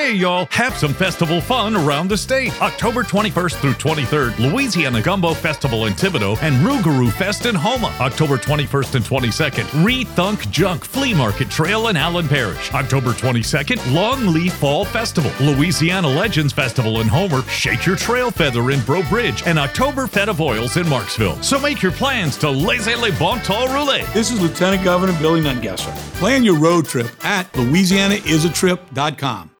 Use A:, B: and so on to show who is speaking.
A: Hey, y'all, have some festival fun around the state. October 21st through 23rd, Louisiana Gumbo Festival in Thibodaux and Rougarou Fest in Houma. October 21st and 22nd, Re-Thunk Junk Flea Market Trail in Allen Parish. October 22nd, Longleaf Fall Festival, Louisiana Legends Festival in Homer, Shake Your Trail Feather in Breaux Bridge, and October Fête of Oils in Marksville. So make your plans to Laissez les Bon Temps Rouler.
B: This is Lieutenant Governor Billy Nungesser. Plan your road trip at LouisianaIsATrip.com.